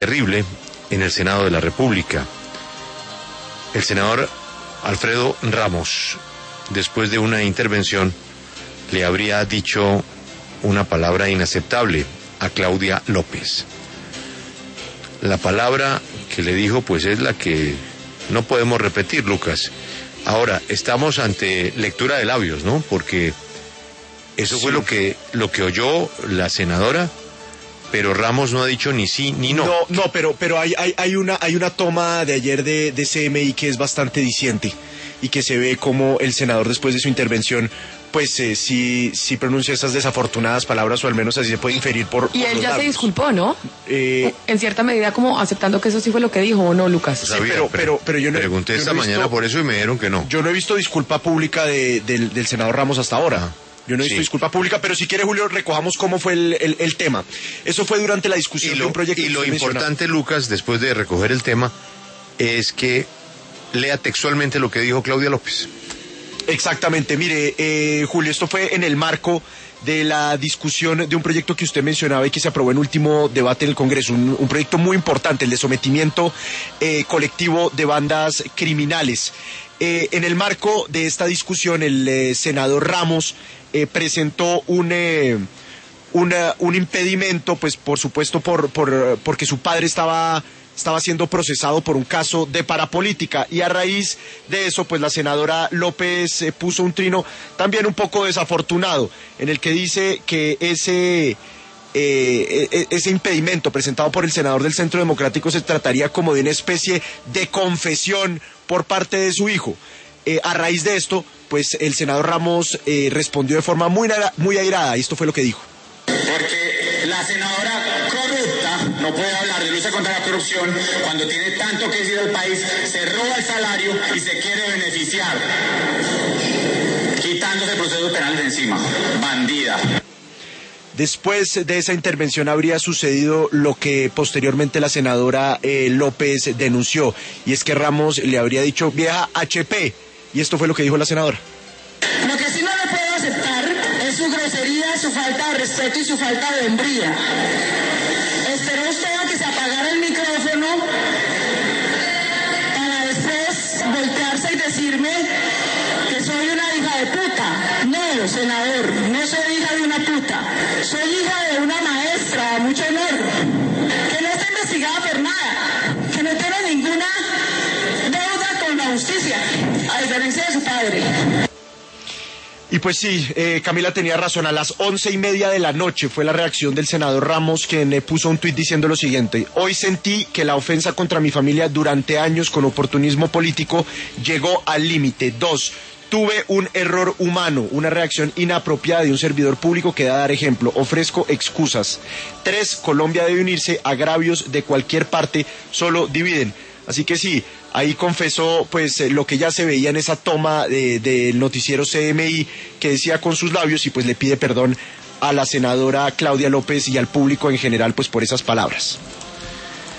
terrible en el Senado de la República. El senador Alfredo Ramos, después de una intervención, le habría dicho una palabra inaceptable a Claudia López. La palabra que le dijo, pues, es la que no podemos repetir, Lucas. Ahora, estamos ante lectura de labios, ¿no? Porque eso fue lo que oyó la senadora, pero Ramos no ha dicho ni sí ni no. No, pero hay una toma de ayer de CMI que es bastante diciente y que se ve como el senador, después de su intervención, pues sí pronuncia esas desafortunadas palabras, o al menos así se puede inferir por Y él ya labios. se disculpó, ¿no? En cierta medida, como aceptando que eso sí fue lo que dijo, ¿o no, Lucas? Sí, pero yo no pregunté esta he visto, mañana por eso y me dijeron que no. Yo no he visto disculpa pública del senador Ramos hasta ahora. Ajá. Yo no he visto disculpa pública, pero si quiere, Julio, recojamos cómo fue el tema. Eso fue durante la discusión de un proyecto. Y lo importante, Lucas, después de recoger el tema, es que lea textualmente lo que dijo Claudia López. Exactamente, mire, Julio, esto fue en el marco de la discusión de un proyecto que usted mencionaba y que se aprobó en último debate en el Congreso, un proyecto muy importante, el de sometimiento colectivo de bandas criminales. En el marco de esta discusión, el senador Ramos presentó un impedimento, pues por supuesto porque su padre estaba siendo procesado por un caso de parapolítica, y a raíz de eso, pues la senadora López puso un trino también un poco desafortunado, en el que dice que ese impedimento presentado por el senador del Centro Democrático se trataría como de una especie de confesión por parte de su hijo. A raíz de esto, pues el senador Ramos respondió de forma muy airada, y esto fue lo que dijo. Porque la senadora corrupta no puede hablar de lucha contra la corrupción cuando tiene tanto que decir al país, se roba el salario y se quiere beneficiar, quitándose el proceso penal de encima. Bandida. Después de esa intervención habría sucedido lo que posteriormente la senadora López denunció, y es que Ramos le habría dicho vieja HP, y esto fue lo que dijo la senadora. Lo que sí no le puedo aceptar es su grosería, su falta de respeto y su falta de hombría. Esperó usted a que se apagara el micrófono para después voltearse y decirme que soy una hija de puta. No, senador, no soy hija de una puta. Soy hija de una maestra, mucho honor, que no está investigada por nada, que no tiene ninguna deuda con la justicia, a diferencia de su padre. Y pues sí, Camila tenía razón. A las 11:30 de la noche fue la reacción del senador Ramos, quien puso un tuit diciendo lo siguiente: hoy sentí que la ofensa contra mi familia durante años con oportunismo político llegó al límite. 2. Tuve un error humano, una reacción inapropiada de un servidor público que da a dar ejemplo. Ofrezco excusas. 3. Colombia debe unirse. Agravios de cualquier parte solo dividen. Así que sí, ahí confesó pues lo que ya se veía en esa toma del noticiero CMI, que decía con sus labios, y pues le pide perdón a la senadora Claudia López y al público en general pues por esas palabras.